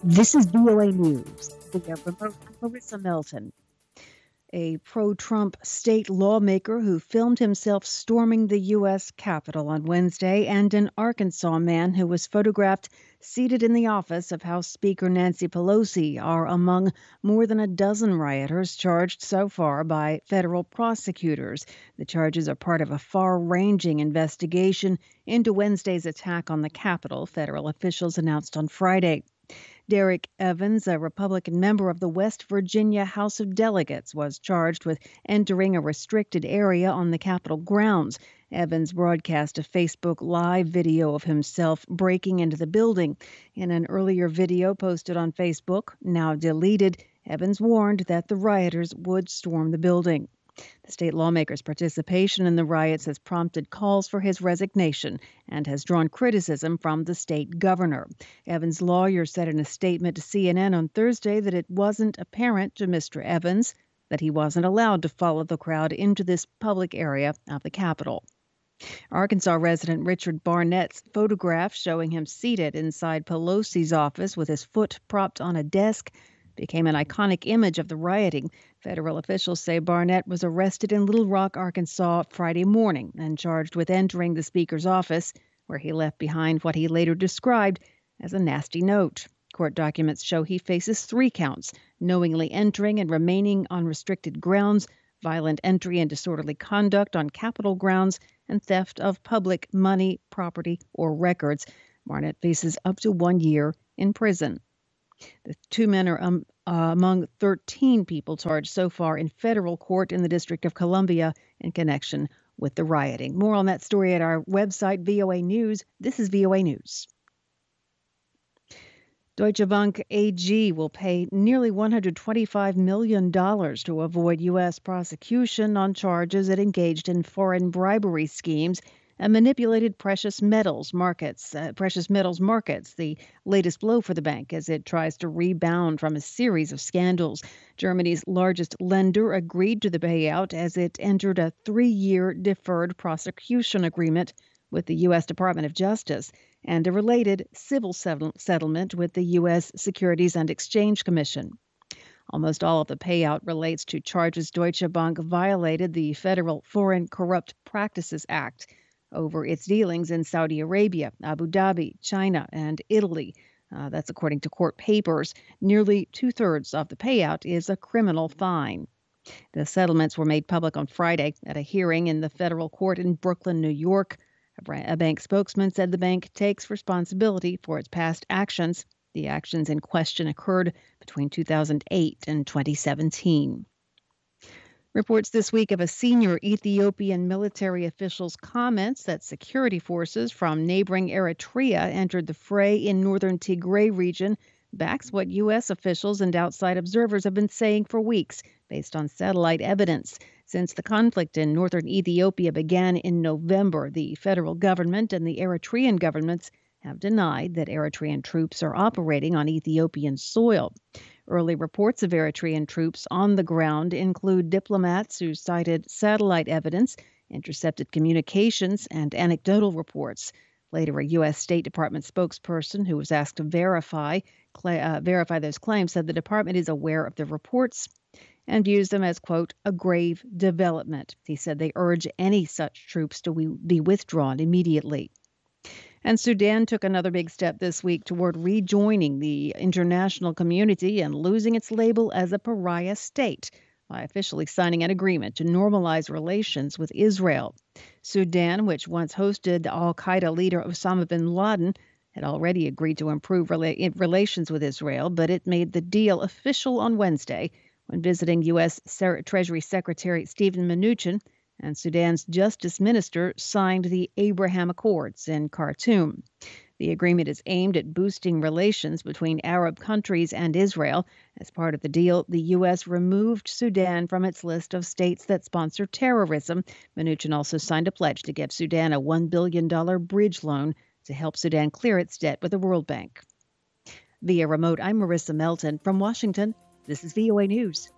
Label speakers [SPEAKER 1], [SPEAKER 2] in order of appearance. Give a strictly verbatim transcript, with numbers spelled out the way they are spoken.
[SPEAKER 1] This is V O A News. The remote Marissa Melton. A pro-Trump state lawmaker who filmed himself storming the U S Capitol on Wednesday, and an Arkansas man who was photographed seated in the office of House Speaker Nancy Pelosi are among more than a dozen rioters charged so far by federal prosecutors. The charges are part of a far-ranging investigation into Wednesday's attack on the Capitol, federal officials announced on Friday. Derek Evans, a Republican member of the West Virginia House of Delegates, was charged with entering a restricted area on the Capitol grounds. Evans broadcast a Facebook Live video of himself breaking into the building. In an earlier video posted on Facebook, now deleted, Evans warned that the rioters would storm the building. The state lawmaker's participation in the riots has prompted calls for his resignation and has drawn criticism from the state governor. Evans' lawyer said in a statement to C N N on Thursday that it wasn't apparent to Mister Evans that he wasn't allowed to follow the crowd into this public area of the Capitol. Arkansas resident Richard Barnett's photograph showing him seated inside Pelosi's office with his foot propped on a desk became an iconic image of the rioting. Federal officials say Barnett was arrested in Little Rock, Arkansas, Friday morning and charged with entering the speaker's office, where he left behind what he later described as a nasty note. Court documents show he faces three counts: knowingly entering and remaining on restricted grounds, violent entry and disorderly conduct on Capitol grounds, and theft of public money, property, or records. Barnett faces up to one year in prison. The two men are um, uh, among thirteen people charged so far in federal court in the District of Columbia in connection with the rioting. More on that story at our website, V O A News. This is V O A News. Deutsche Bank A G will pay nearly one hundred twenty-five million dollars to avoid U S prosecution on charges it engaged in foreign bribery schemes and manipulated precious metals markets. Uh, precious metals markets, the latest blow for the bank as it tries to rebound from a series of scandals. Germany's largest lender agreed to the payout as it entered a three-year deferred prosecution agreement with the U S Department of Justice and a related civil settle- settlement with the U S Securities and Exchange Commission. Almost all of the payout relates to charges Deutsche Bank violated the Federal Foreign Corrupt Practices Act over its dealings in Saudi Arabia, Abu Dhabi, China, and Italy. Uh, that's according to court papers. Nearly two-thirds of the payout is a criminal fine. The settlements were made public on Friday at a hearing in the federal court in Brooklyn, New York. A, a bank spokesman said the bank takes responsibility for its past actions. The actions in question occurred between two thousand eight and twenty seventeen. Reports this week of a senior Ethiopian military official's comments that security forces from neighboring Eritrea entered the fray in northern Tigray region backs what U S officials and outside observers have been saying for weeks, based on satellite evidence. Since the conflict in northern Ethiopia began in November, the federal government and the Eritrean governments have denied that Eritrean troops are operating on Ethiopian soil. Early reports of Eritrean troops on the ground include diplomats who cited satellite evidence, intercepted communications, and anecdotal reports. Later, a U S State Department spokesperson who was asked to verify cl- uh, verify those claims said the department is aware of the reports and views them as, quote, a grave development. He said they urge any such troops to be withdrawn immediately. And Sudan took another big step this week toward rejoining the international community and losing its label as a pariah state by officially signing an agreement to normalize relations with Israel. Sudan, which once hosted al-Qaeda leader Osama bin Laden, had already agreed to improve rela- relations with Israel, but it made the deal official on Wednesday when visiting U S Treasury Secretary Steven Mnuchin and Sudan's Justice Minister signed the Abraham Accords in Khartoum. The agreement is aimed at boosting relations between Arab countries and Israel. As part of the deal, the U S removed Sudan from its list of states that sponsor terrorism. Mnuchin also signed a pledge to give Sudan a one billion dollars bridge loan to help Sudan clear its debt with the World Bank. Via remote, I'm Marissa Melton from Washington. This is V O A News.